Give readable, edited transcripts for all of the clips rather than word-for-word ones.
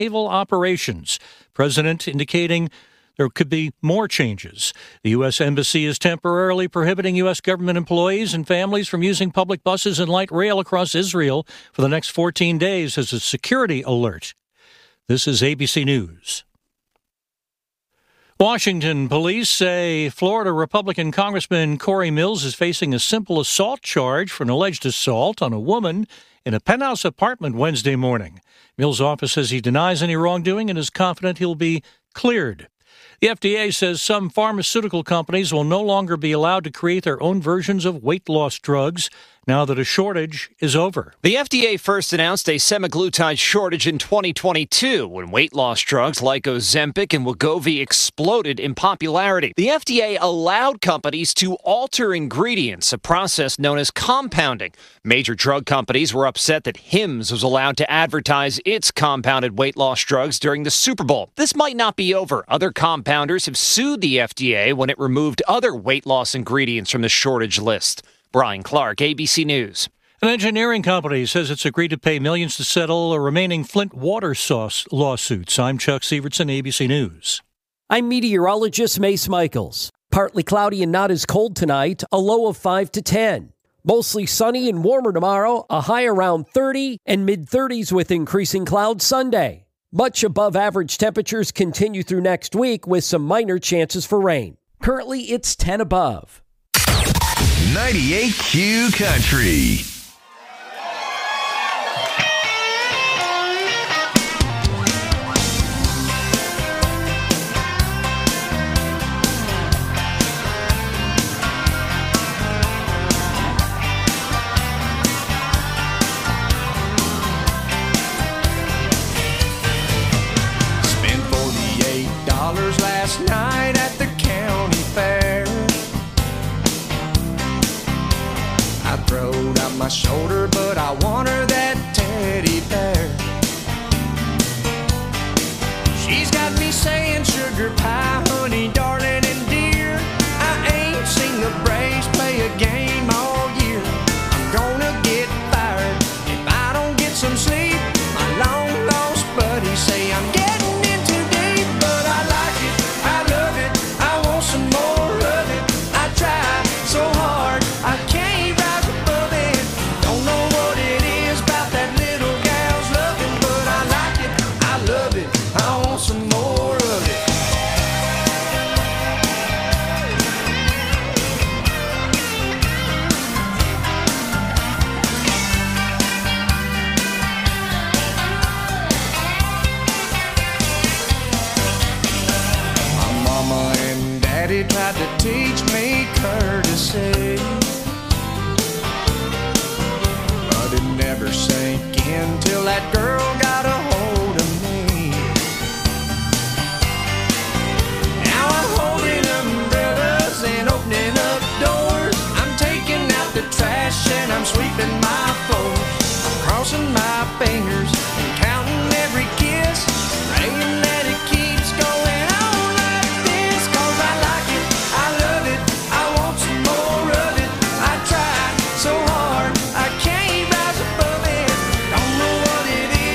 naval operations. President indicating there could be more changes. The U.S. Embassy is temporarily prohibiting U.S. government employees and families from using public buses and light rail across Israel for the next 14 days as a security alert. This is ABC News. Washington police say Florida Republican Congressman Corey Mills is facing a simple assault charge for an alleged assault on a woman in a penthouse apartment Wednesday morning. Mills' office says he denies any wrongdoing and is confident he'll be cleared. The FDA says some pharmaceutical companies will no longer be allowed to create their own versions of weight loss drugs now that a shortage is over. The FDA first announced a semaglutide shortage in 2022 when weight loss drugs like Ozempic and Wegovy exploded in popularity. The FDA allowed companies to alter ingredients, a process known as compounding. Major drug companies were upset that Hims was allowed to advertise its compounded weight loss drugs during the Super Bowl. This might not be over. Other compounders have sued the FDA when it removed other weight loss ingredients from the shortage list. Brian Clark, ABC News. An engineering company says it's agreed to pay millions to settle the remaining Flint water source lawsuits. I'm Chuck Sievertson, ABC News. I'm meteorologist Mace Michaels. Partly cloudy and not as cold tonight, a low of 5 to 10. Mostly sunny and warmer tomorrow, a high around 30 and mid-30s with increasing clouds Sunday. Much above average temperatures continue through next week with some minor chances for rain. Currently, it's 10 above. 98Q Country. Spent $48 last night at the county fair. I throwed out my shoulder, but I want her that teddy bear. She's got me saying sugar pie, honey, darling, and dear. I ain't seen the Braves play a game all year. I'm gonna get fired if I don't get some sleep. My long lost buddies say I'm getting in too deep, but I like it, I love it, I want some more of it. I try so hard, I can't rise above it. Don't know what it is about that little gal's loving, but I like it, I love it, I want some more of it. My mama and daddy tried to teach me courtesy, but it never sank in till that girl got a hold of me. Now I'm holding umbrellas and opening up doors. I'm taking out the trash and I'm sweeping my floor. I'm crossing my fingers and counting every kiss, praying that it keeps going on like this. 'Cause I like it, I love it, I want some more of it. I try so hard, I can't rise above it. Don't know what it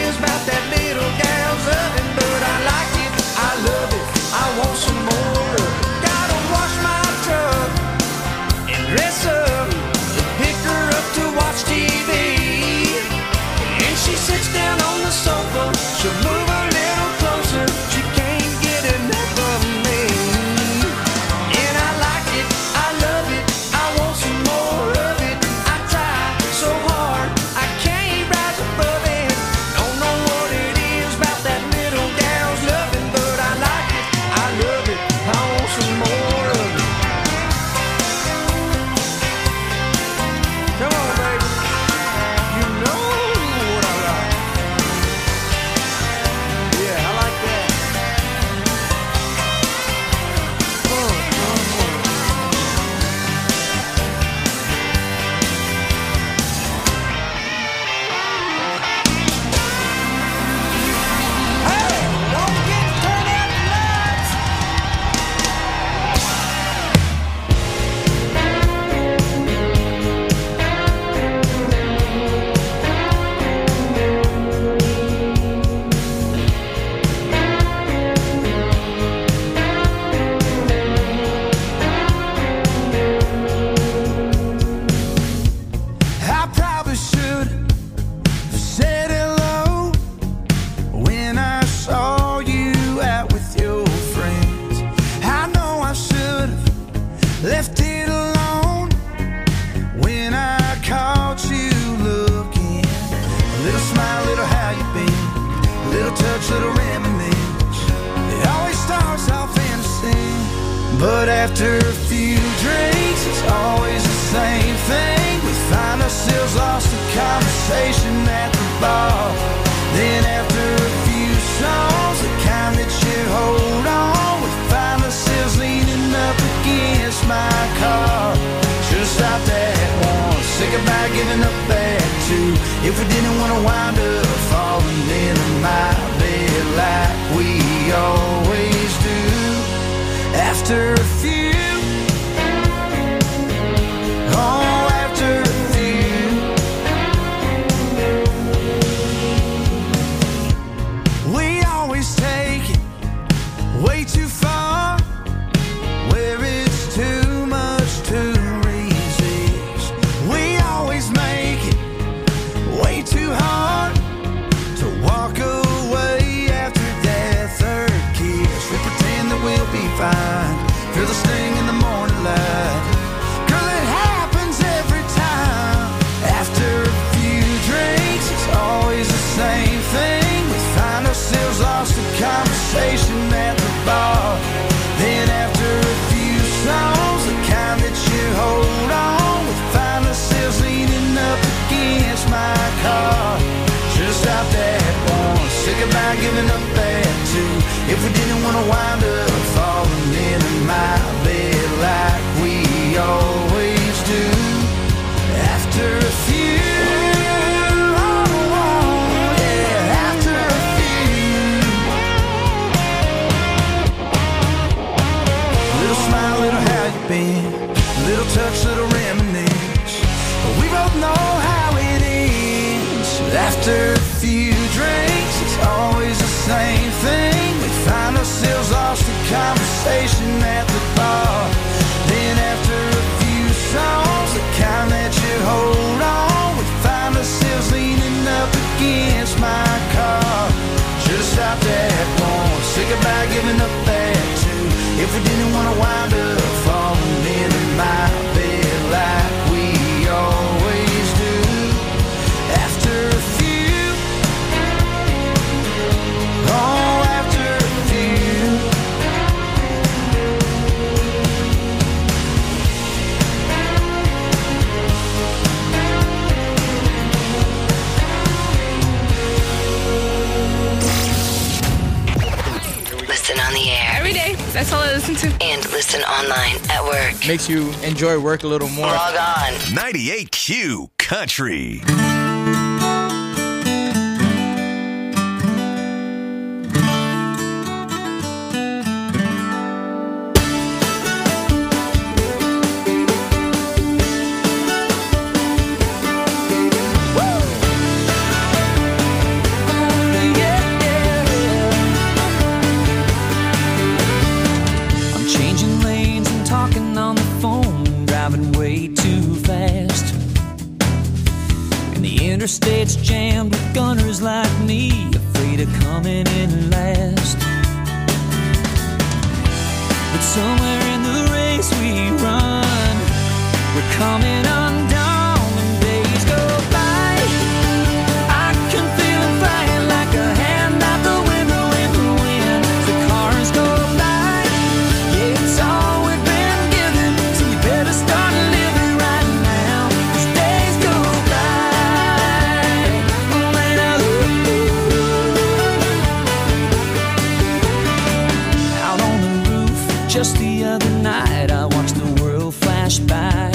But after a few drinks, it's always the same thing. We find ourselves lost in conversation at the bar. Then after a few songs, the kind that you hold on, we find ourselves leaning up against my car. Should've stopped at one, say goodbye, giving up at two. If we didn't want to wind up falling into my bed like we always do. After a few, oh, after a few, we always take it way too far, where it's too much to resist. We always make it way too hard to walk away after that third kiss. We pretend that we'll be fine, feel the sting in the morning light. Girl, it happens every time. After a few drinks, it's always the same thing. We find ourselves lost in conversation at the bar. Then after a few songs, the kind that you hold on, we find ourselves leaning up against my car. Should've stopped at one, say goodbye, giving up at two. If we didn't want to wind up falling into my bed like we always do. After a few, oh, yeah, after a few. Little smile, little how you been, little touch, little reminisce. But we both know how it ends. After a few drinks, it's always the same thing. We find ourselves lost in conversation at the bar. Then after a few songs, the kind that you hold on, we find ourselves leaning up against my car. Should've stopped at one, say goodbye, giving up at two. If we didn't want to wind up falling into my bed like we always do. After a few, oh, after a few. Listen on the air. Every day. That's all I listen to. And listen online at work. Makes you enjoy work a little more. Log on. 98Q Country. I'm changing lanes and talking on the phone, driving way too fast. And the interstate's jammed with gunners like me, afraid of coming in last. But somewhere in the race we run, we're coming undone when days go by. I can feel it flying like a hand out the window in the wind. The cars go by, yeah, it's all we've been given, so you better start living right now, 'cause days go by. When out on the roof just the other night, I watched the world flash by.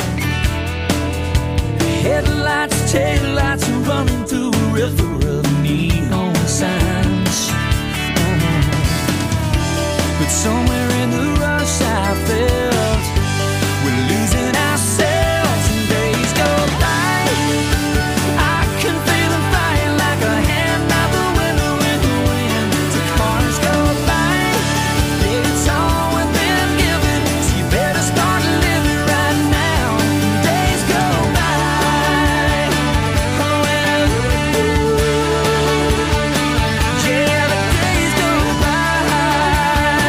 Headlights, taillights are running through a river of neon signs. But somewhere in the rush I felt we're losing ourselves and days go by. I can feel them flying like a hand out the window in the wind. The cars go by, yeah, it's all we've been given, so you better start living right now. Days go by. Yeah, the days go by.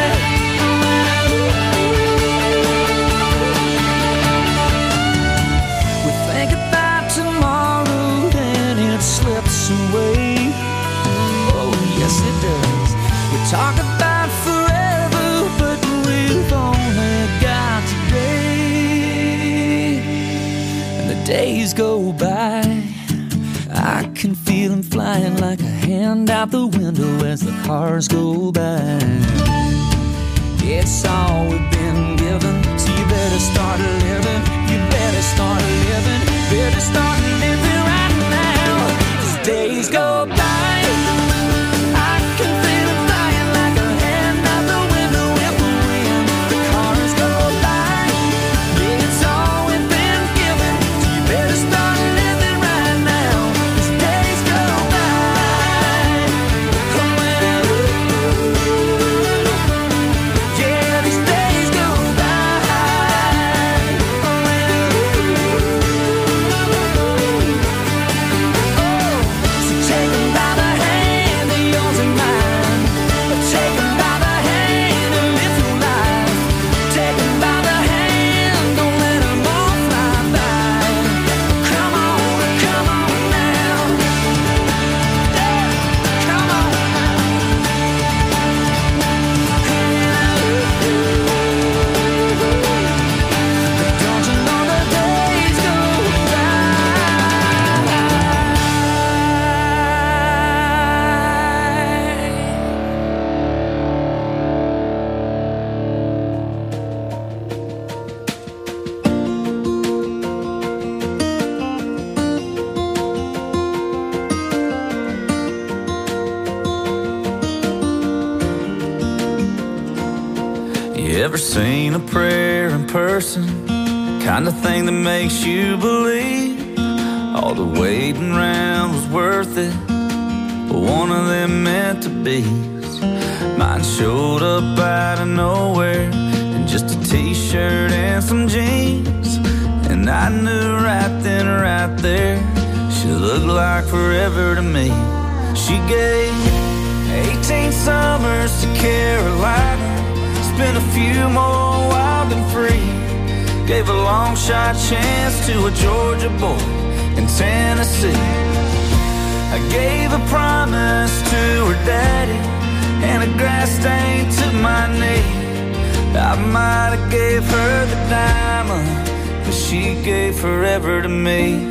We think about tomorrow and it slips away. Oh, yes it does. We talk about forever, but we've only days go by, I can feel him flying like a hand out the window as the cars go by. It's all we've been given, so you better start living. You better start living. Better start living right now. As days go by, I can feel him flying like a hand out the window in the wind. The cars go by. It's all we've been given, so you better start living right now. As days go by. Yeah, these days go by. So take 'em by the hand, they're yours and mine. Take 'em by the hand and live your life. Take 'em by the hand, don't let 'em all fly by. Come on now. Yeah, come on now. Don't you know the days go You ever seen a prayer in person? Kind of thing that makes you believe all the waiting around was worth it, but one of them meant to be. Mine showed up out of nowhere in just a t-shirt and some jeans, and I knew right then, right there, she looked like forever to me. She gave 18 summers to Carolina, spent a few more wild and free. Gave a long shot chance to a Georgia boy in Tennessee. I gave a promise to her daddy and a grass stain to my knee. I might have gave her the diamond, but she gave forever to me.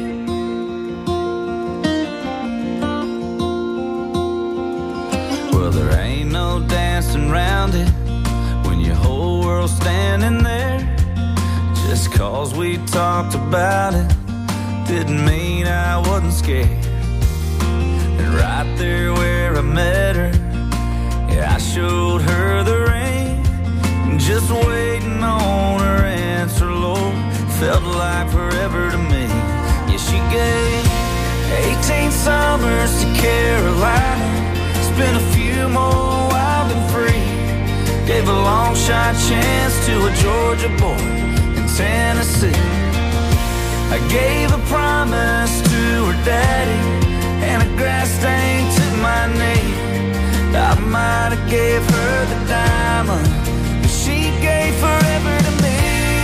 Well, there ain't no dancing around it when your whole world's standing there. Just 'cause we talked about it didn't mean I wasn't scared. And right there where I met her, yeah, I showed her the ring. Just waiting on her answer, Lord, felt like forever to me. Yeah, she gave 18 summers to Carolina, spent a few more wild and free. Gave a long shot chance to a Georgia boy in Tennessee. I gave a promise to her daddy and a grass stain to my knee. I might have gave her the diamond, but she gave forever to me.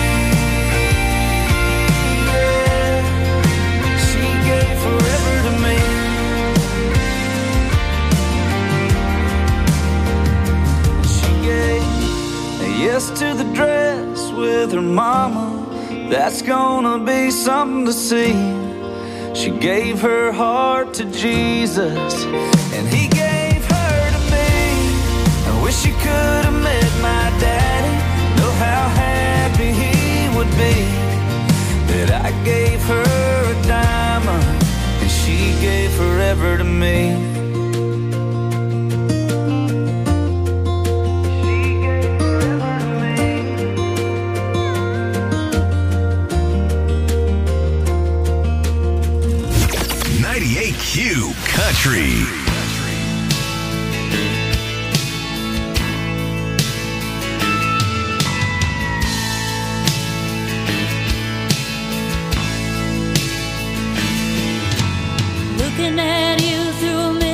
Yeah, she gave forever to me. Yes to the dress with her mama, that's gonna be something to see. She gave her heart to Jesus, and he gave her to me. I wish she could have met my daddy, know how happy he would be that I gave her a diamond and she gave forever to me. 98Q Country. Looking at you through a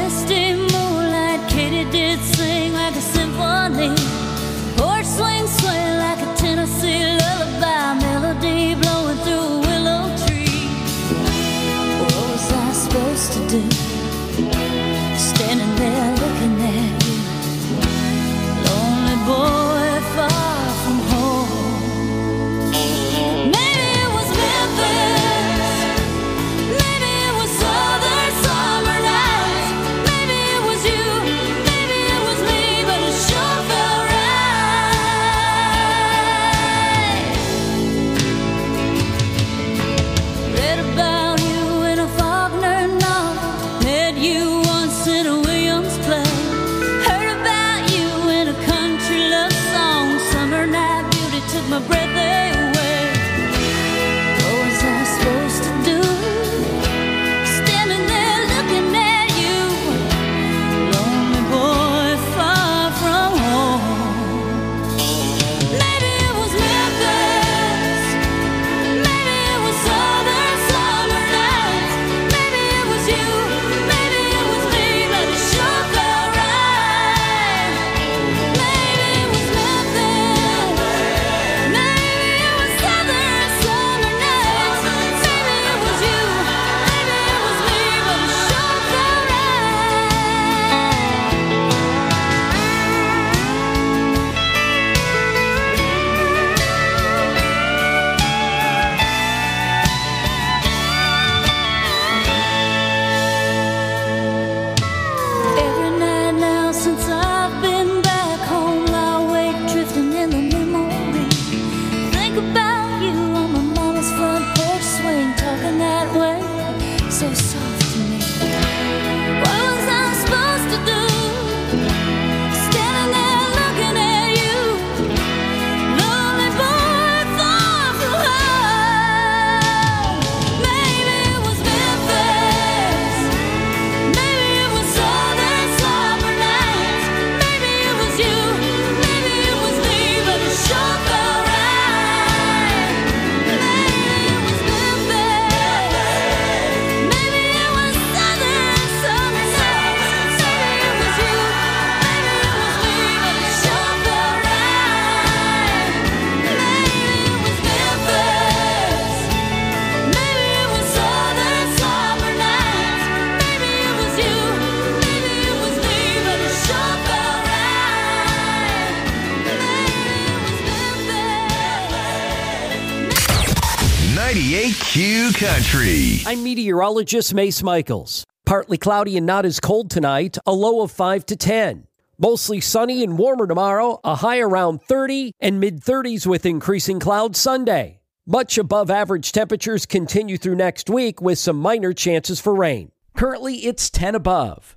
98Q Country. I'm meteorologist Mace Michaels. Partly cloudy and not as cold tonight, a low of 5 to 10. Mostly sunny and warmer tomorrow, a high around 30 and mid-30s with increasing clouds Sunday. Much above average temperatures continue through next week with some minor chances for rain. Currently, it's 10 above.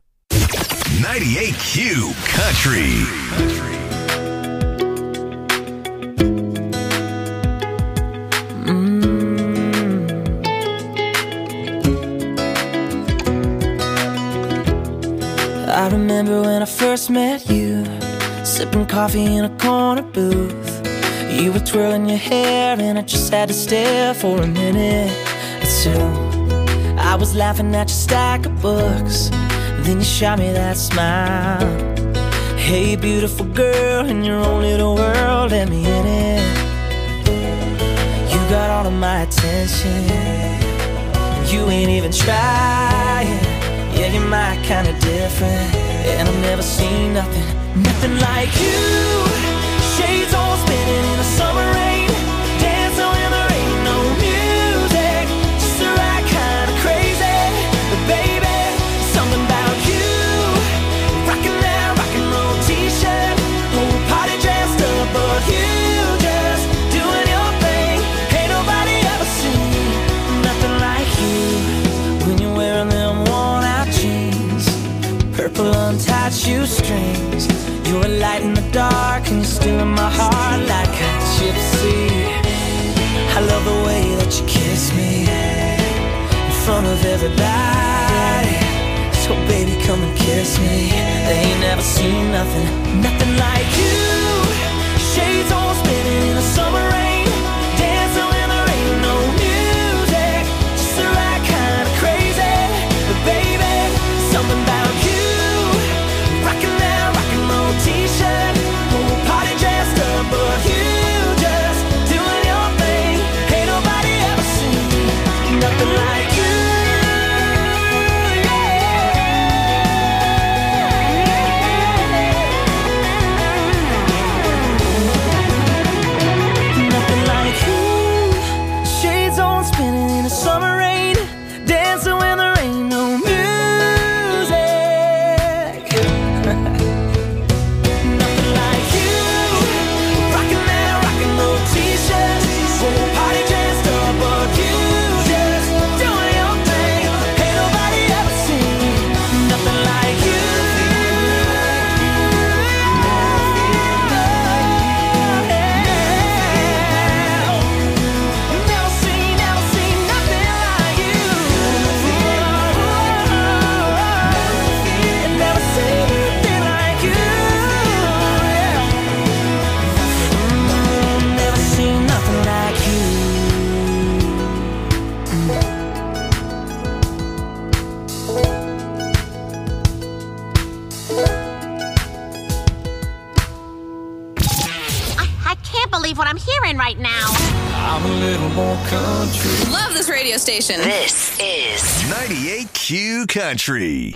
98Q Country. I remember when I first met you, sipping coffee in a corner booth. You were twirling your hair and I just had to stare for a minute or two. I was laughing at your stack of books, then you shot me that smile. Hey beautiful girl, in your own little world, let me in it. You got all of my attention, you ain't even trying. Yeah, you're my kind of different, and I've never seen nothing like you. Shades all spinning in the summer rain, dancing when there ain't no music, just the right kind of crazy. But baby, something about you, rocking that rock and roll t-shirt, whole party dressed up, but you just doing your thing. Ain't nobody ever seen nothing like you when you're wearing them worn-out jeans, purple untied shoestrings. You're a light in the dark and you're still in my heart like a gypsy. I love the way that you kiss me in front of everybody. So baby, come and kiss me. They ain't never seen nothing like you. Shades all spinning in the summer rain, dancing when there ain't no music, just the right kind of crazy. But baby, something about you, rocking that rock and roll t-shirt, whole party dressed up, but you just doing your thing. Ain't nobody ever seen nothing like you. Nothing like you. Shades on spinning in the summer rain, dancing when there ain't no music. Nothing like you, rocking that rock and roll t-shirt, whole party dressed up, but you just doing your thing. Ain't nobody ever seen nothing like you. Never seen nothing like you. Never seen anything like you. Never seen nothing like you. I can't believe what I'm hearing right now. I'm a little more country. Love this radio station. This is 98Q Country.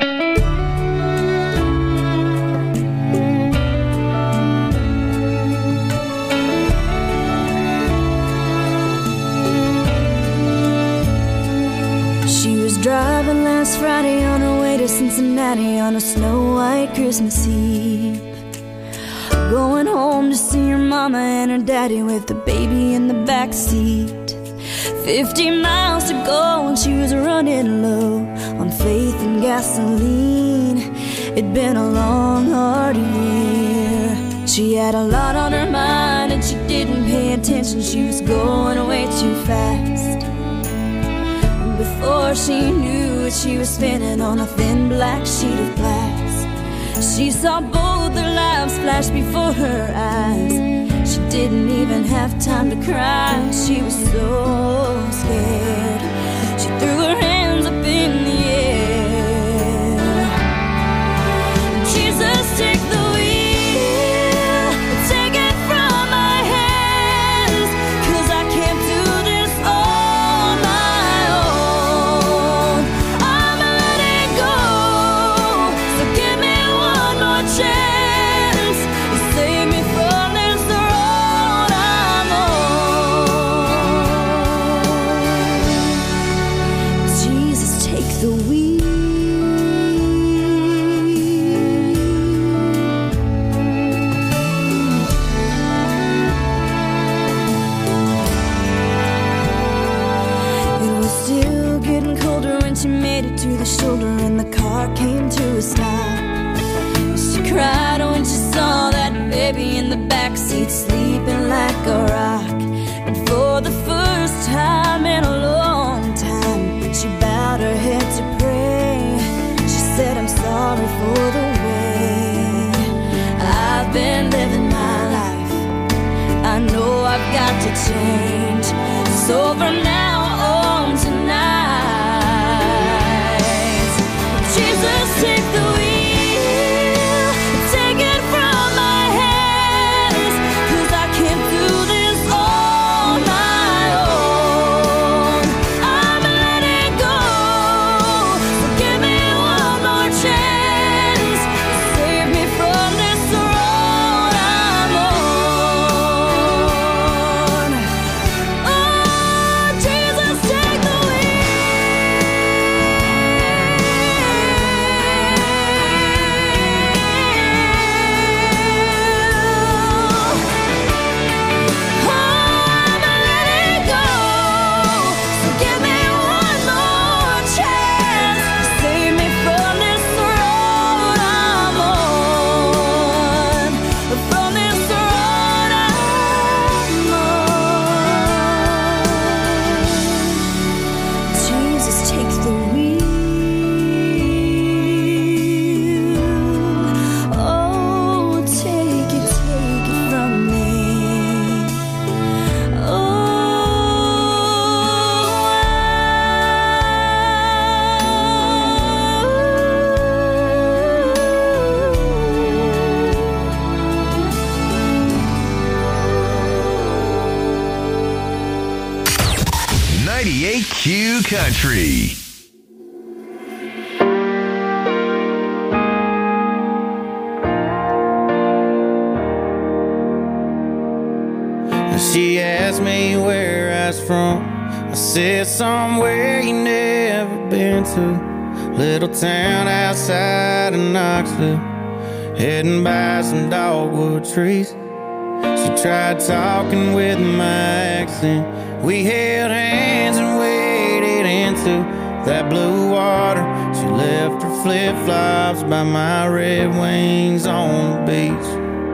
She was driving last Friday on her way to Cincinnati on a snow-white Christmas Eve. Going home to see her mama and her daddy with the baby in the back seat. 50 miles to go and she was running low on faith and gasoline. It'd been a long, hard year. She had a lot on her mind and she didn't pay attention. She was going way too fast. Before she knew it, she was spinning on a thin black sheet of glass. She saw both their lives flash before her eyes. She didn't even have time to cry. She was so scared. She threw her hands up in the air. Jesus, take the wheel, take it from my hands, 'cause I can't do this on my own. I'm letting go, so give me one more chance. Save me from this road I'm on. backseat sleeping like a rock. And for the first time in a long time, she bowed her head to pray. She said, I'm sorry for the way I've been living my life. I know I've got to change. So from now on tonight, Jesus, take the wheel, take it from my hands, 'cause I can't do this on my own. I'm letting go, so give me one more chance, save me from this road I'm on. Oh, Jesus, take the Q Country. She asked me where I was from. I said somewhere you never been to. Little town outside of Knoxville, heading by some dogwood trees. She tried talking with my accent. We held hands and waded into that blue water. She left her flip-flops by my Red Wings on the beach.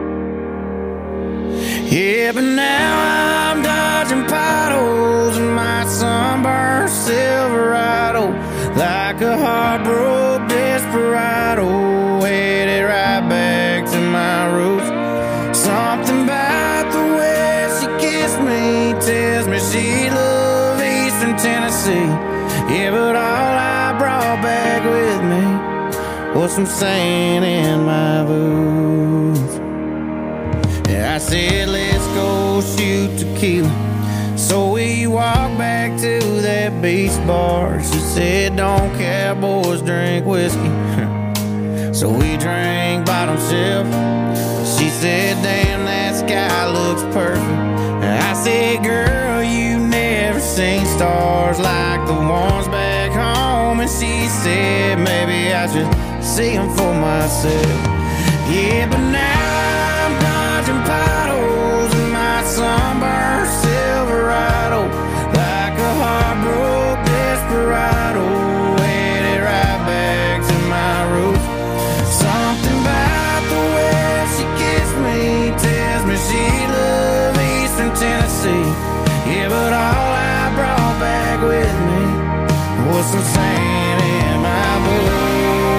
Yeah, but now I'm dodging potholes in my sunburned Silverado, like a heartbroken desperado, headed right back to my roots. Something about the way she kissed me tells me she loved Eastern Tennessee. Yeah, but all I brought back with me was some sand in my boots. Yeah, I said, let's go shoot tequila. So we walked back to that beach bar. She said, don't cowboys drink whiskey. So we drank bottom shelf. She said, damn, that sky looks perfect. I said, girl, you never seen stars like the ones back home. And she said, maybe I should see them for myself. Yeah, but now I'm dodging potholes in my sunburned Silverado, like a heartbroken desperado, headed right back to my roots. Something about the way she kissed me tells me she loved Eastern Tennessee. Yeah, but all I brought back with me was some sand in my boots.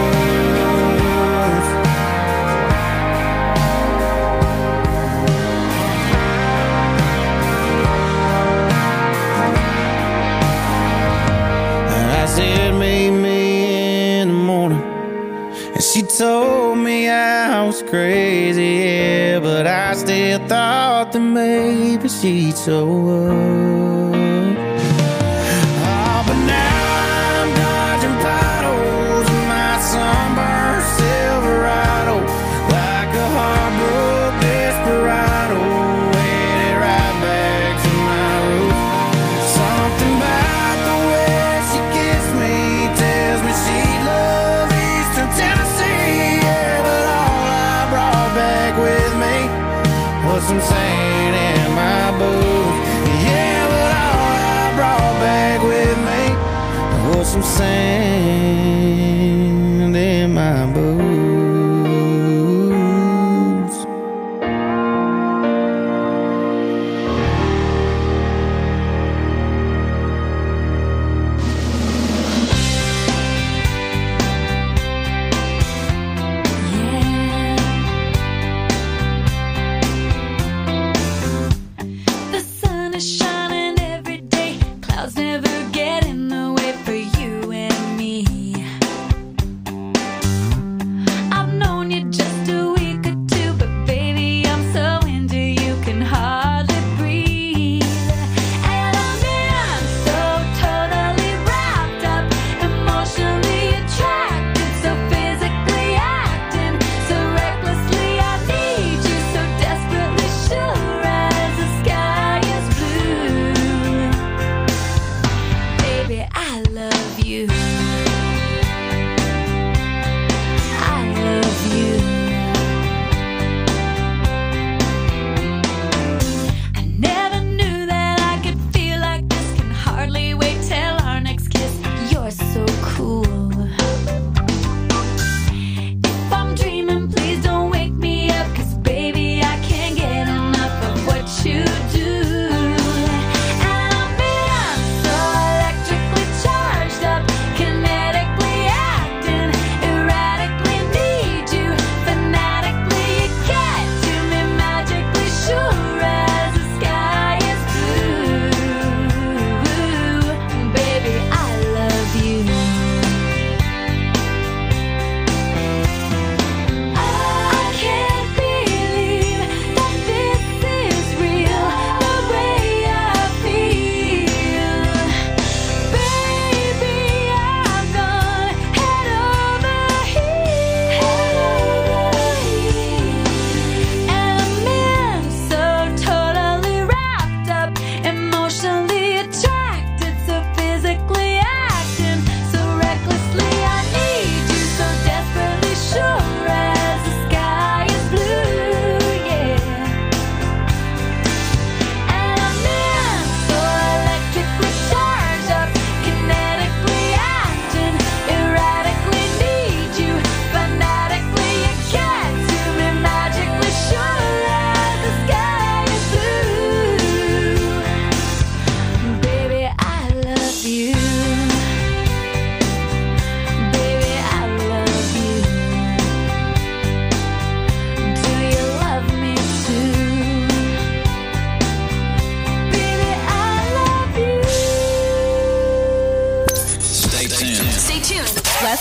I said, meet me in the morning. And she told me I was crazy, yeah, but I still thought that maybe she'd show up. Oh, but now I'm dodging potholes in my sunburned Silverado, like a heartbroken desperado, headed right back to my roots. Something about the way she kissed me tells me she loved Eastern Tennessee. Yeah, but all I brought back with me was some sand in my boots. Yeah, but all I brought back with me was some sand in my boots.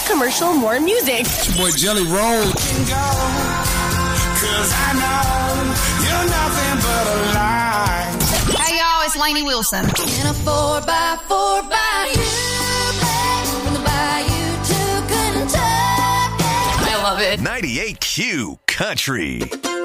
commercial, more music. It's your boy Jelly Roll. Cause I know you're nothing but a lie. Hey y'all, it's Lainey Wilson. In a 4x4 bayou, from the bayou to Kentucky. I love it. 98Q Country.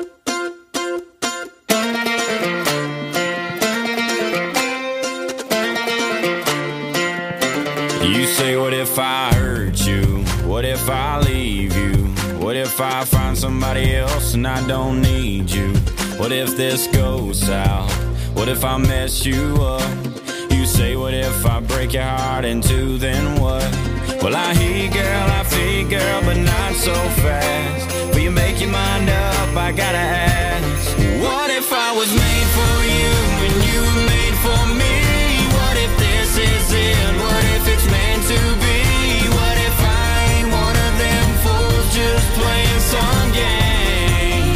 You say, what if I hurt you? What if I leave you? What if I find somebody else and I don't need you? What if this goes south? What if I mess you up? You say, what if I break your heart in two, then what? Well, I hear you, girl, I feel you, girl, but not so fast. Will you make your mind up? I gotta ask. What if I was made for you and you were made for me? What if this is it? What if it's meant to be? What if I ain't one of them fools just playing some game?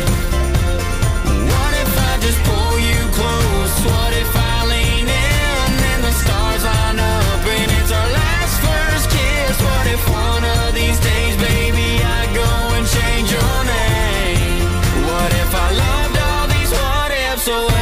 What if I just pull you close? What if I lean in and the stars line up and it's our last first kiss? What if one of these days, baby, I go and change your name? What if I loved all these what ifs away?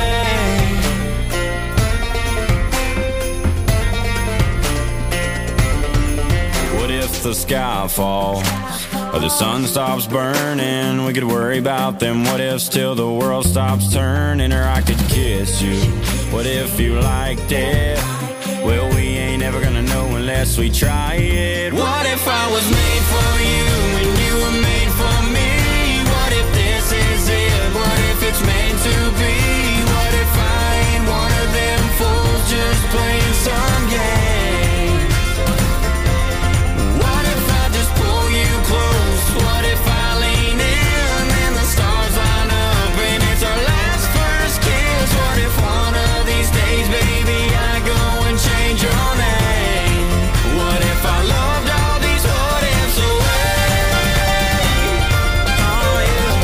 The sky falls or the sun stops burning, we could worry about them what ifs till the world stops turning. Or I could kiss you, what if you liked it? Well, we ain't ever gonna know unless we try it. What if I was made for you and you were made for me? What if this is it? What if it's meant to be? What if I ain't one of them fools just playing some game? What if I lean in and the stars line up and it's our last first kiss? What if one of these days, baby, I go and change your name? What if I loved all these what ifs away? Oh yeah.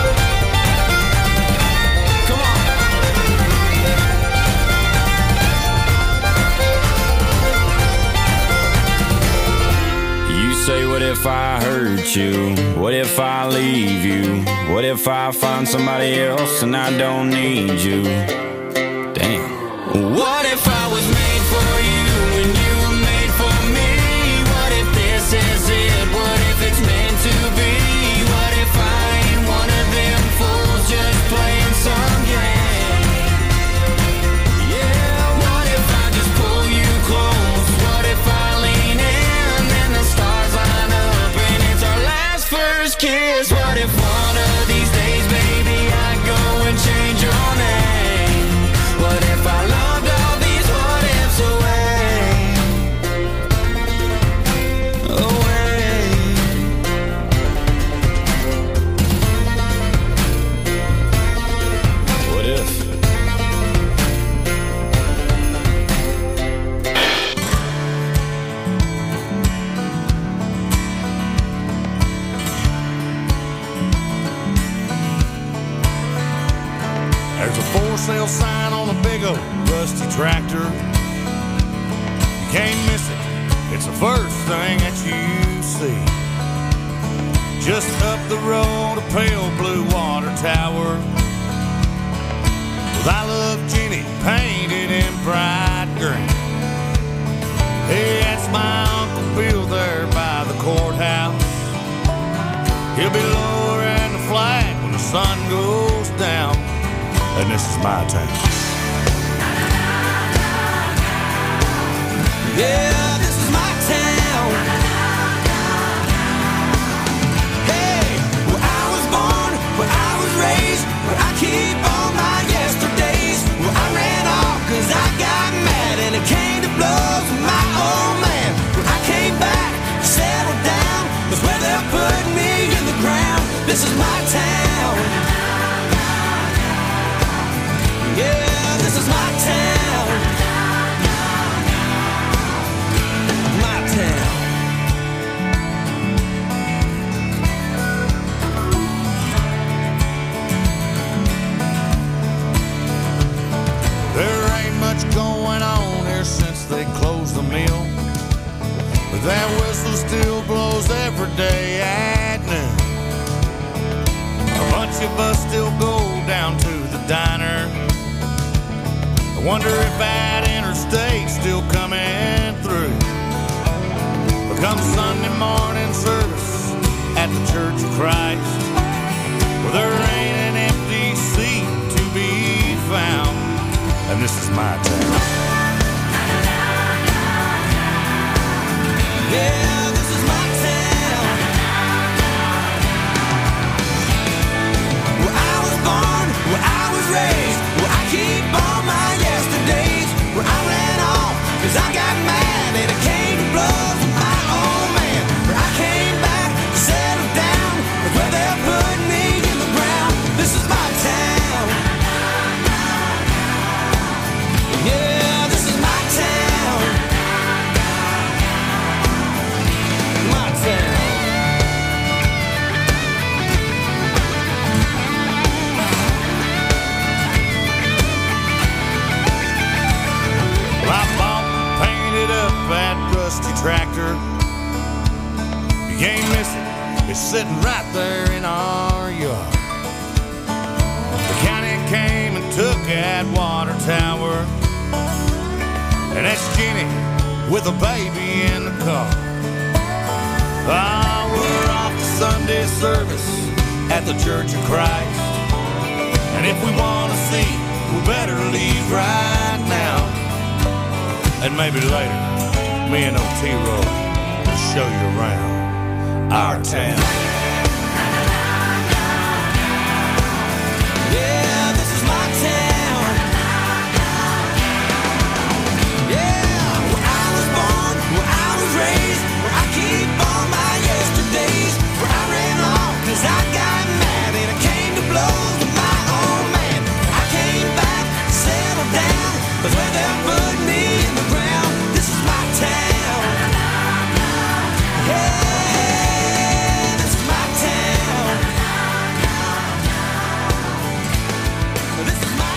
Come on. You say, what if I hurt you? What if I leave you? What if I find somebody else and I don't need you? Damn. What if I was made for you and you were made for me? What if this is it? What if it's meant to be? What if I ain't one of them fools just playing some game? Yeah, what if I just pull you close? What if I lean in and the stars line up and it's our last first kiss? What if one of these days, baby, I go and change your name? What if I loved all these what ifs away? Away. What if? There's a for sale sign on a big old rusty tractor. You can't miss it. It's the first thing that you see. Just up the road, a pale blue water tower with I Love Jenny painted in bright green. Hey, that's my Uncle Bill there by the courthouse. He'll be lowering the flag when the sun goes down. And this is my town. Yeah, this is my town. Hey, where I was born, where I was raised, where I keep all my yesterdays. Where I ran off cause I got mad and it came to blows with my old man. Where I came back, settled down, was where they're putting me in the ground. This is my town. Yeah, this is my town. My town. There ain't much going on here since they closed the mill, but that whistle's still blowing every day at noon. A bunch of us still go down to the diner. I wonder if that interstate's still coming through. But come Sunday morning service at the Church of Christ, well, there ain't an empty seat to be found, and this is my town. Yeah, this is my town. Where I was born, where I was raised, where I keep all my yesterdays, where I ran off, cause I got mad and it came to blows with my old man. Where I came back, settled down, where they put me in the ground. This is my town. Yeah, this is my town. My town. Well, I bought and painted up that rusty tractor. You can't miss it. It's sitting right there in our yard. The county came and took that water tower, and that's Jenny with a baby in the car. Ah, we're off to Sunday service at the Church of Christ, and if we want to see, we better leave right now. And maybe later, me and O-T-Roll will show you around our town. Yeah, this is my town. Yeah, where I was born, where I was raised, where I keep all my yesterdays, where I ran off cause I got mad and it came to blows with my old man. I came back, settled down, but where they put me in the ground. This is my town. Yeah, this is my town. This is my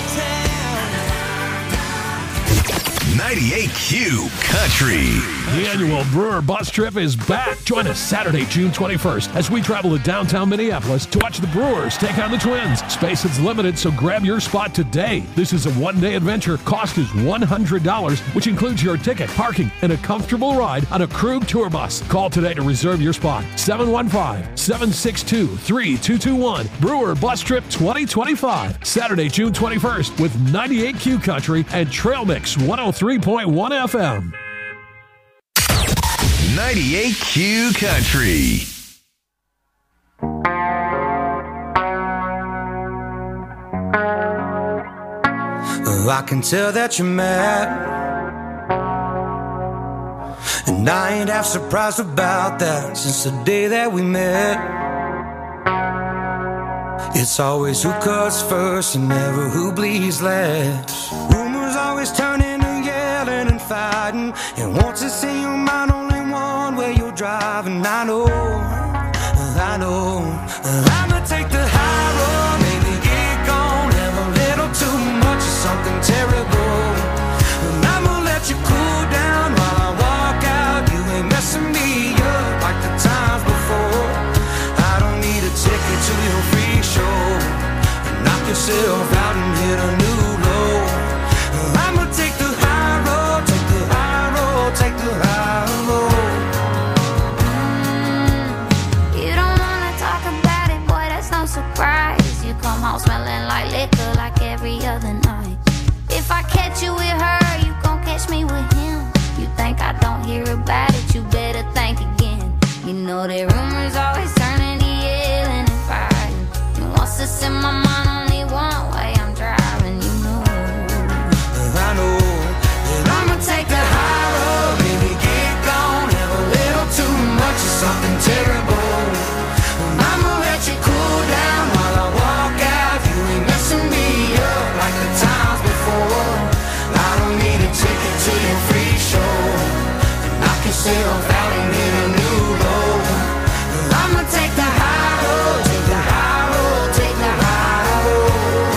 town. 98Q Country. The annual Brewer Bus Trip is back. Join us Saturday, June 21st, as we travel to downtown Minneapolis to watch the Brewers take on the Twins. Space is limited, so grab your spot today. This is a one-day adventure. Cost is $100, which includes your ticket, parking, and a comfortable ride on a Krug tour bus. Call today to reserve your spot. 715-762-3221. Brewer Bus Trip 2025. Saturday, June 21st with 98Q Country and Trail Mix 103.1 FM. 98Q Country. I can tell that you're mad, and I ain't half surprised about that. Since the day that we met, it's always who cuts first and never who bleeds last. Rumors always turn into yelling and fighting, and once it's in your mind, only one way you're driving. I know I'ma take the high road, maybe get gone, have a little too much of something terrible, and I'ma let you cool down while I walk out. You ain't messing me up like the times before. I don't need a ticket to your free show, knock yourself out and hit a new low. I'ma take the high road, take the high road, take the high road. Surprise, you come home smelling like liquor like every other night. If I catch you with her, you gon' catch me with him. You think I don't hear about it, you better think again. You know that rumors always turn into yelling and fighting, and once it's in my mind, only one way I'm driving. You know I know that I'ma take the high road, baby, get gone, have a little too much of something terrible. I'ma let you cool down while I walk out. You ain't messing me up like the times before. I don't need a ticket to your free show, knock yourself out and hit a new low. I'ma take the high road, take the high road, take the high road.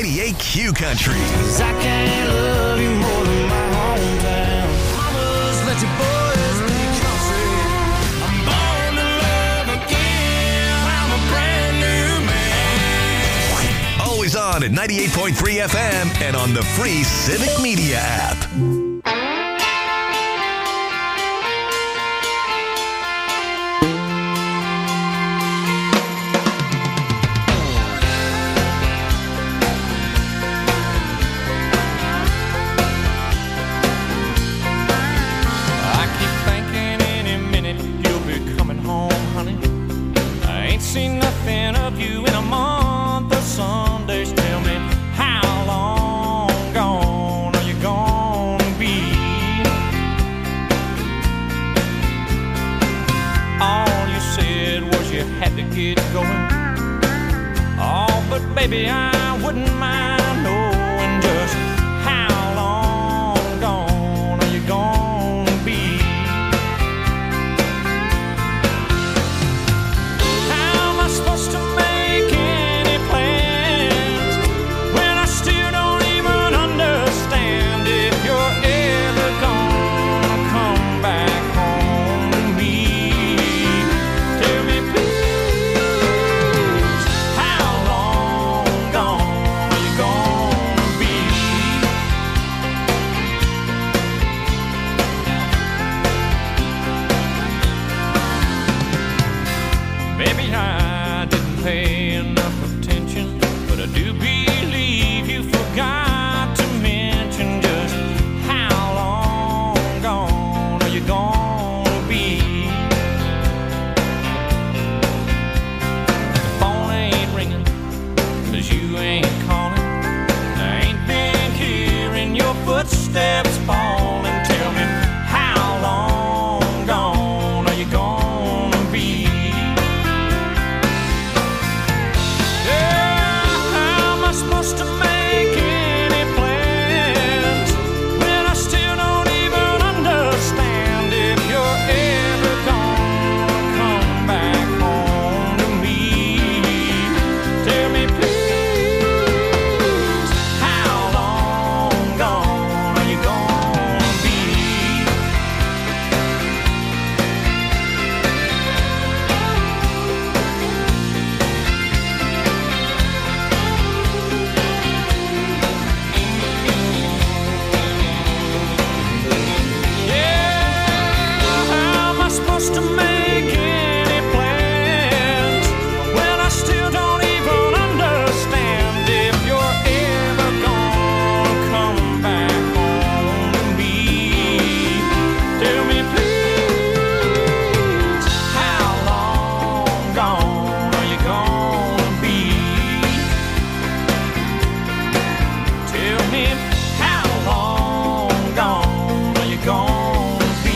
98Q Country. 'Cause I can't love you more than my hometown. Mamas, let your boys be country. I'm born to love again. I'm a brand new man. Always on at 98.3 FM and on the free Civic Media app. Seen nothing of you in a month of Sundays. Tell me, how long gone are you gonna be? All you said was you had to get going. Oh, but baby, I wouldn't mind knowing just how long gone are you gonna be? Supposed to make any plans when I still don't even understand if you're ever gonna come back home to me. Tell me please, how long gone are you gonna be? Baby, I didn't pay enough attention, but I do believe you forgot to mention just how long gone are you gonna be? The phone ain't ringing 'cause you ain't calling. I ain't been hearing your footsteps falling. Tell me, how long gone are you gonna be? Supposed to make any plans when I still don't even understand if you're ever gonna come back home to me. Tell me please, how long gone are you gonna be? Supposed to make any plans when I still don't even understand if you're ever gonna come back home to me. Tell me please, how long gone are you gonna be? Tell me, how long gone are you gonna be?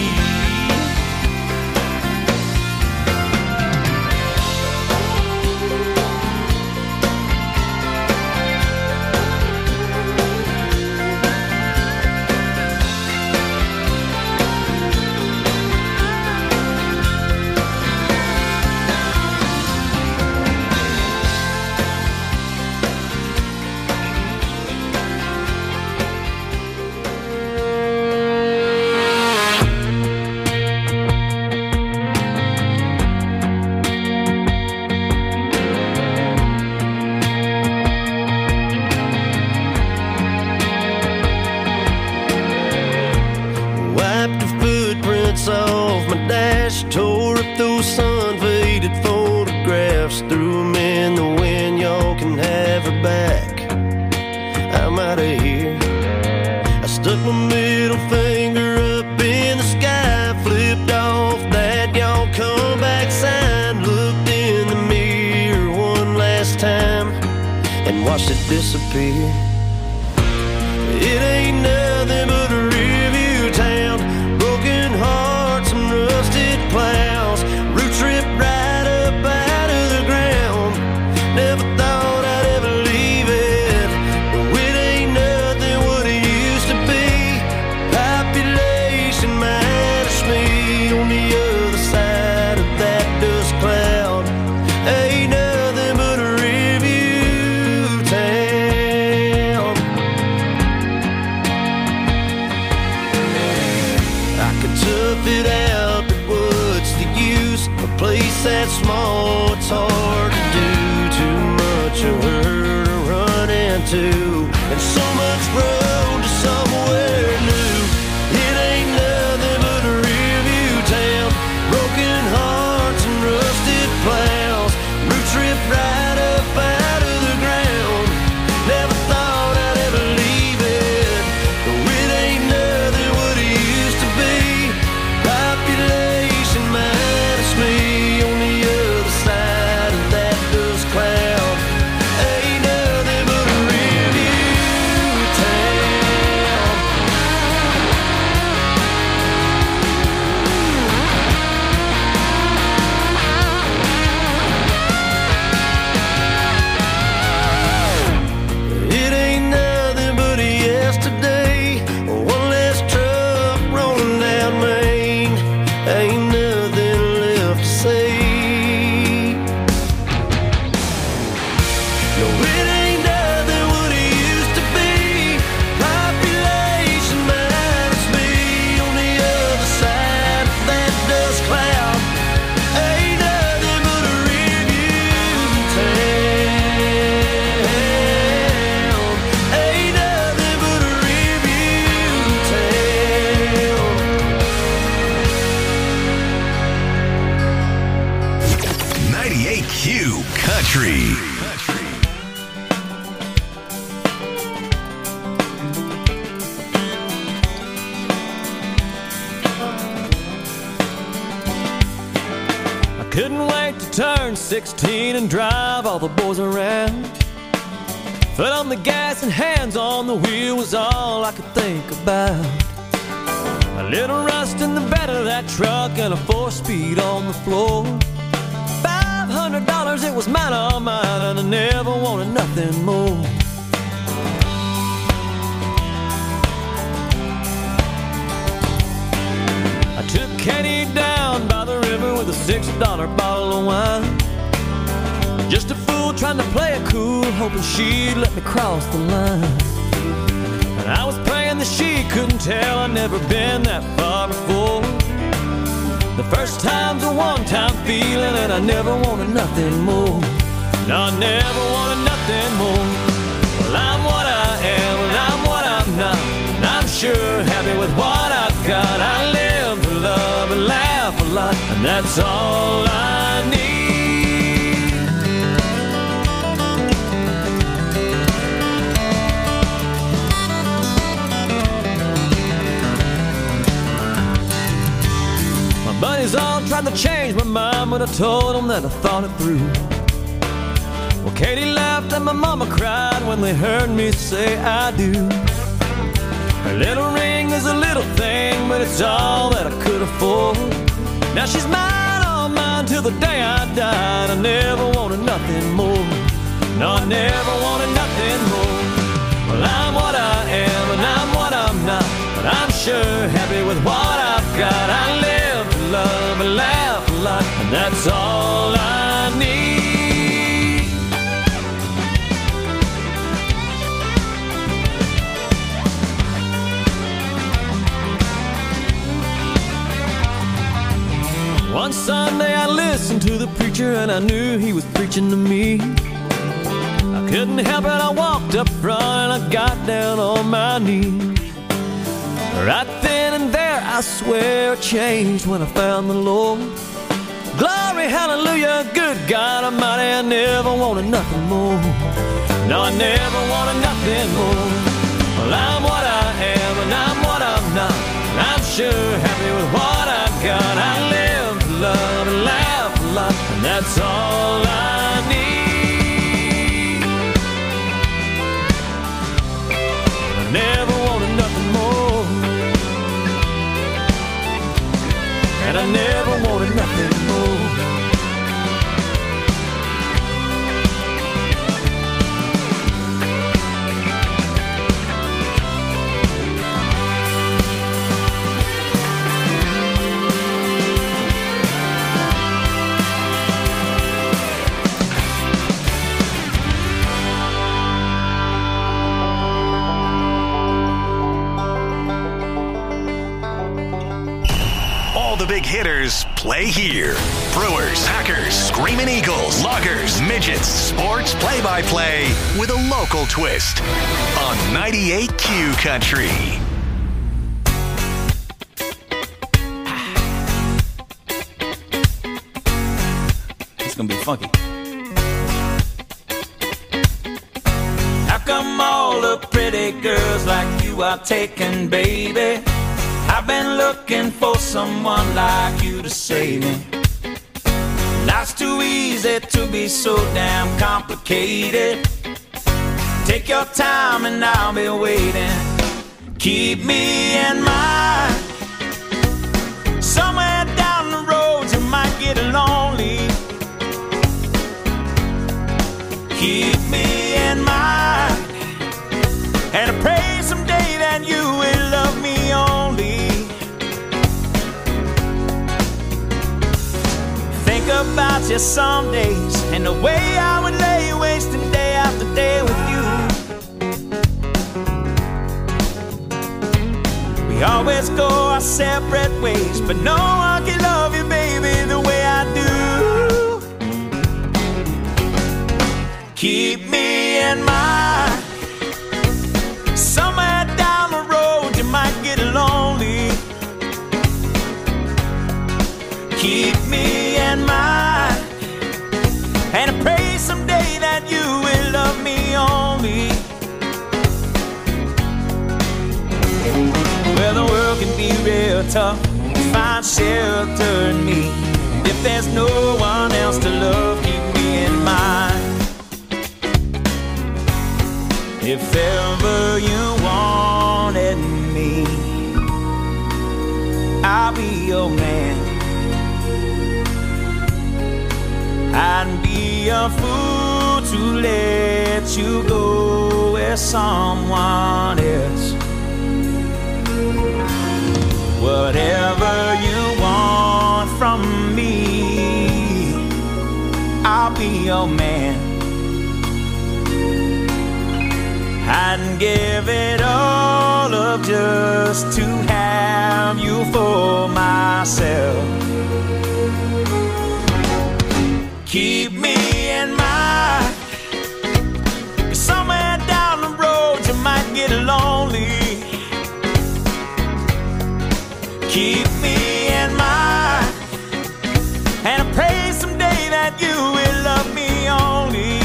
Wiped the footprints off my dash, tore up those sun-faded photographs, threw them in the wind. Y'all can have her back. I'm out of here. I stuck my middle finger up in the sky, flipped off that y'all come back sign, looked in the mirror one last time and watched it disappear. It ain't nothing but a review town, broken hearts and rusted plows, roots ripped right up out of the ground. Never thought I'd ever leave it, but it ain't nothing what it used to be. Population minus me on the other side of that dust cloud. Ain't nothing but a review town. to, and so much road to somewhere new. It ain't nothing but a rearview town, broken hearts and rusted plows, roots ripped right up out of the ground. Never thought I'd ever leave it, though it ain't nothing what it used to be. Population minus me on the other side of that dust cloud. Ain't nothing but a rearview town. It ain't nothing but a yesterday, one less truck rolling down Main. Ain't nothing left to say. No, it ain't nothing what it used to be. Population minus me on the other side of that dust cloud. Ain't nothing but a rearview town. Ain't nothing but a rearview town. 98Q Country. I couldn't wait to turn 16 and drive all the boys around. Foot on the gas and hands on the wheel was all I could think about. A little rust in the bed of that truck and a 4-speed on the floor. $500, it was mine, all mine, and I never wanted nothing more. I took Katie down by the river with a $6 bottle of wine. Just a fool trying to play it cool, hoping she'd let me cross the line. And I was praying that she couldn't tell I'd never been that far before. The first time's a one-time feeling, and I never wanted nothing more. No, I never wanted nothing more. Well, I'm what I am, and I'm what I'm not, and I'm sure happy with what I've got. I live to love and laugh a lot, and that's all I need. My buddies all tried to change my mind, but I told them that I thought it through. Well, Katie laughed and my mama cried when they heard me say I do. Her little ring is a little thing, but it's all that I could afford. Now she's mine, all mine, till the day I died. I never wanted nothing more. No, I never wanted nothing more. Well, I'm what I am, and I'm what I'm not, but I'm sure happy with what I've got. I live to love and laugh a lot, and that's all I need. One Sunday I listened to the preacher, and I knew he was preaching to me. I couldn't help it, I walked up front and I got down on my knees. Right then and there, I swear I changed when I found the Lord. Glory, hallelujah, good God Almighty, I never wanted nothing more. No, I never wanted nothing more. Well, I'm what I am, and I'm what I'm not, and I'm sure happy with what I've got. I live to love and laugh a lot, and that's all I need. I never wanted nothing more, and I never wanted nothing more. hitters play here. Brewers, Packers, Screaming Eagles, Loggers, Midgets, sports play-by-play with a local twist on 98Q Country. It's gonna be funky. How come all the pretty girls like you are taken, baby? I've been looking for someone like you to save me. Life's too easy to be so damn complicated. Take your time and I'll be waiting. Keep me in mind. Somewhere down the road you might get lonely. Keep me in mind. And I pray someday that you will love me only. Think about you some days and the way I would lay wasting day after day with you. We always go our separate ways, but no one can love you, baby, the way I do. Keep me in mind. Somewhere down the road you might get lonely. Keep me in mind. And I pray someday that you will love me only. Well, the world can be real tough. Find shelter in me. If there's no one else to love, keep me in mind. If ever you wanted me, I'll be your man. I'd be a fool to let you go with someone else. Whatever you want from me, I'll be your man. I'd give it all up just to have you for myself. Keep me in mind. Somewhere down the road you might get lonely. Keep me in mind. And I pray someday that you will love me only.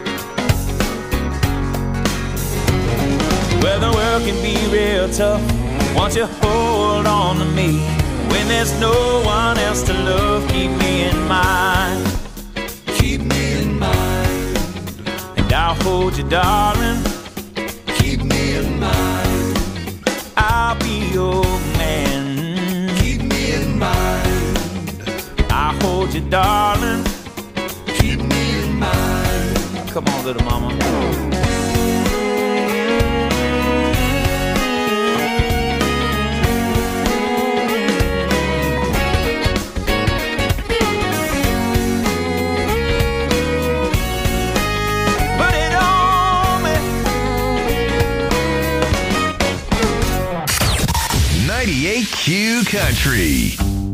Well, the world can be real tough. Won't you hold on to me? When there's no one else to love, keep me in mind. Keep me in mind. And I'll hold you, darling. Keep me in mind. I'll be your man. Keep me in mind. I'll hold you, darling. Keep me in mind. Come on, little mama. Q Country.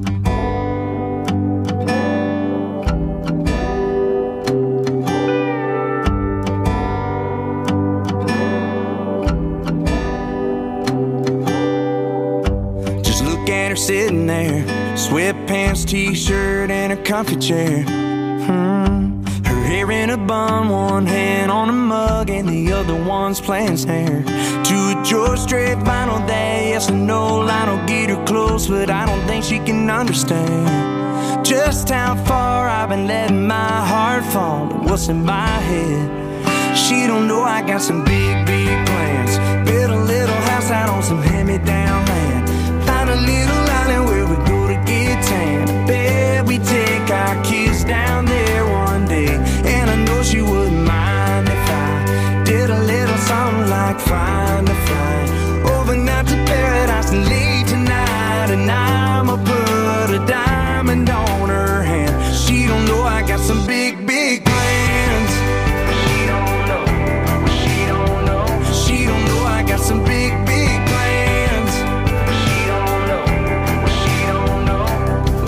Just look at her sitting there, sweatpants, t-shirt, and a comfy chair. Her hair in a bun, one hand on a mug, and the other one's playing snare. To a George Strait vinyl day, yes or no line will get her close, but I don't think she can understand just how far I've been letting my heart fall and what's in my head. She don't know I got some big, big plans. Build a little house out on some hand-me-down land. Find a little island where we go to get tan. Bet we take our kids down there one day, and I know she wouldn't mind if I did a little something like find a flight overnight to paradise and leave tonight. And I'ma put a diamond on her hand. She don't know I got some big, big plans. She don't know. She don't know. She don't know I got some big, big plans. She don't know. She don't know.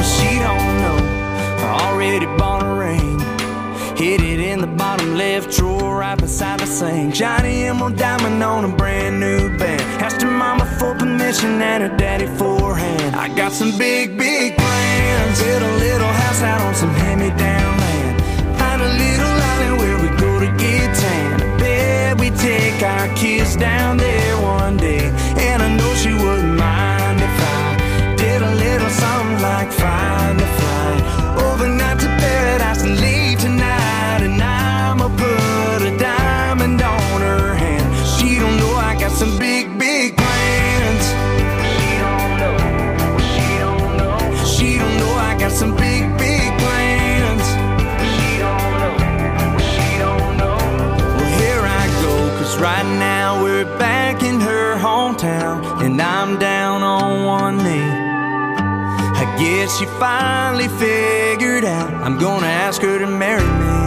sing. Shiny emerald diamond on a brand new band. Asked her mama for permission and her daddy for a hand. I got some big, big plans. Build a little house out on some hand-me-down land. Find a little island where we go to get tan. I bet we take our kids down there one day. And I know she wouldn't mind if I did a little something like find a flight overnight to paradise and leave tonight. And I'ma put a diamond on her hand. She don't know I got some big, big plans. She don't know. She don't know. She don't know I got some big, big plans. She don't know. She don't know. Well, here I go, 'cause right now we're back in her hometown, and I'm down on one knee. I guess she finally figured out I'm gonna ask her to marry me.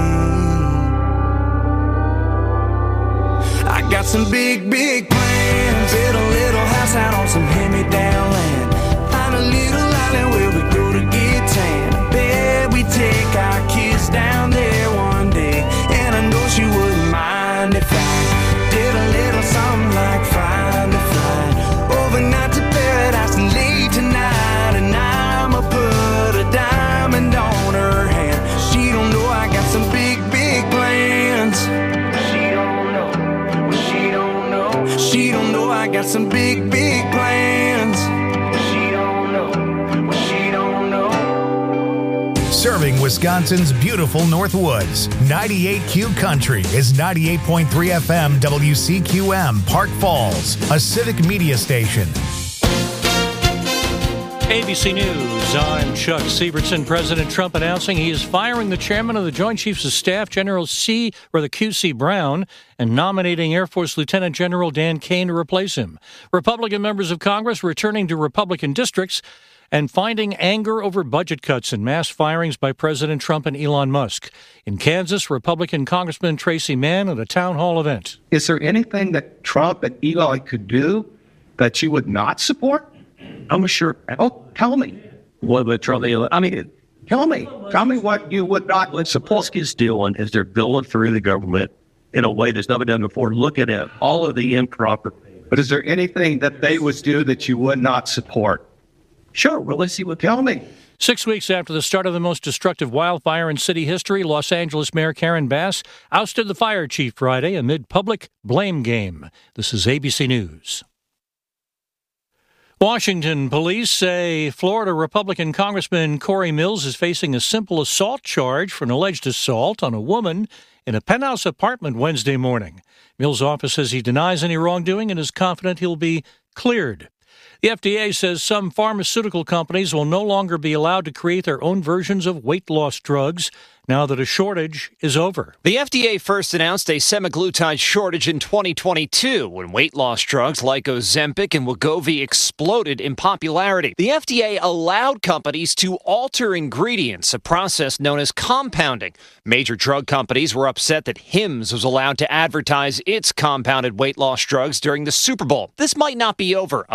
I got some big, big plans. Build a little house out on some hand-me-down land. Find a little island where we go to get tan. I bet we take our kids down there one day. And I know she wouldn't mind if I did a little something like find a flight overnight to paradise and leave tonight. And I'ma put a diamond on her hand. She don't know I got some big, big plans. She don't know. She don't know. She don't know I got some big, big plans. She don't know. She don't know. Serving Wisconsin's beautiful Northwoods. 98Q Country is 98.3 FM WCQM Park Falls, a civic media station. ABC News, I'm Chuck Sievertson. President Trump announcing he is firing the chairman of the Joint Chiefs of Staff, General QC Brown, and nominating Air Force Lieutenant General Dan Kane to replace him. Republican members of Congress returning to Republican districts and finding anger over budget cuts and mass firings by President Trump and Elon Musk. In Kansas, Republican Congressman Tracy Mann at a town hall event. Is there anything that Trump and Elon could do that you would not support? I'm sure. Oh, tell me. What about Trump? I mean, Tell me what you would not. what Sapolsky's doing is they're going through the government in a way that's never done before, looking at all of the improper. But is there anything that they would do that you would not support? Sure, well, let's see what. Tell me. 6 weeks after the start of the most destructive wildfire in city history, Los Angeles Mayor Karen Bass ousted the fire chief Friday amid public blame game. This is ABC News. Washington police say Florida Republican Congressman Corey Mills is facing a simple assault charge for an alleged assault on a woman in a penthouse apartment Wednesday morning. Mills' office says he denies any wrongdoing and is confident he'll be cleared. The FDA says some pharmaceutical companies will no longer be allowed to create their own versions of weight loss drugs now that a shortage is over. The FDA first announced a semaglutide shortage in 2022 when weight loss drugs like Ozempic and Wegovy exploded in popularity. The FDA allowed companies to alter ingredients, a process known as compounding. Major drug companies were upset that Hims was allowed to advertise its compounded weight loss drugs during the Super Bowl. This might not be over.